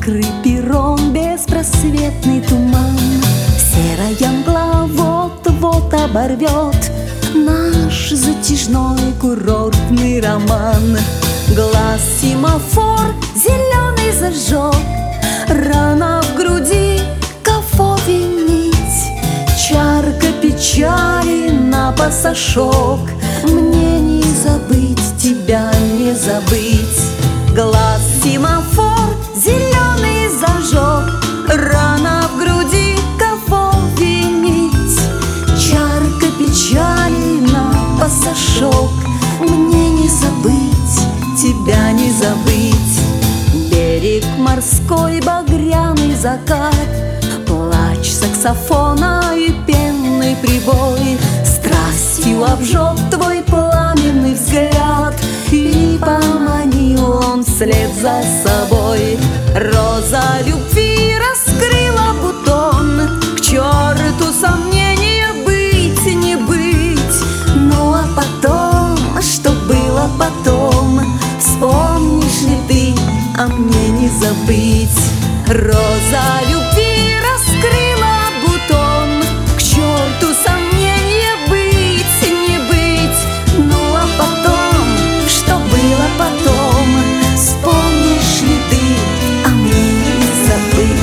Мокрый перрон, беспросветный туман, серая мгла вот-вот оборвет наш затяжной курортный роман. Глаз семафор зеленый зажег, рана в груди, кого винить? Чарка печали на пасашок, мне не забыть, тебя не забыть. Глаз семафор зеленый зажег, рана в груди, кого винить? Чарка печали на пасашок, мне не забыть, тебя не забыть. Берег морской, багряный закат, плач саксофона и пенный прибой страстью обжег твой пламенный взгляд, и поманил он вслед за собой. Роза любви раскрыла бутон, к черту сомнения быть не быть. Ну а потом, что было потом, вспомнишь ли ты, а мне не забыть. Роза любви раскрыла бутон, к черту сомнения быть не быть. Ну а потом, что было потом, вспомнишь ли ты, а мне не забыть.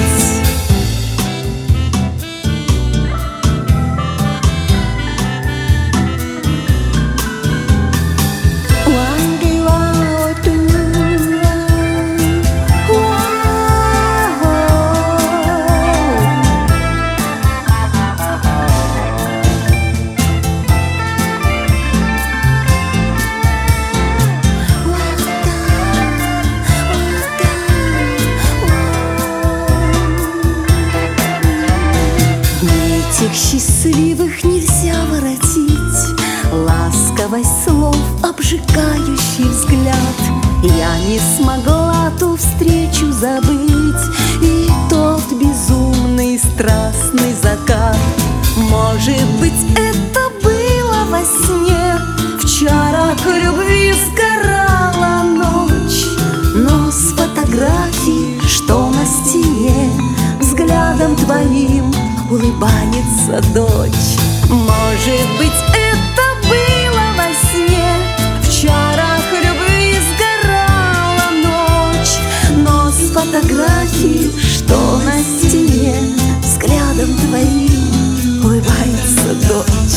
Этих счастливых нельзя воротить, ласковость слов, обжигающий взгляд. Я не смогла ту встречу забыть и тот безумный страстный закат. Может быть, это было во сне, в чарах любви сгорала ночь, но с фотографии, что на стене, взглядом твоим улыбается дочь. Может быть, это было во сне, в чарах любви сгорала ночь, но с фотографии, что на стене, взглядом твоим улыбается дочь.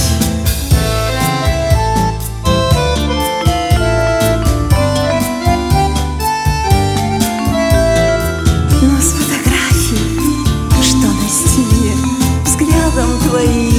Но с фотографии, что на стене, взглядом твоим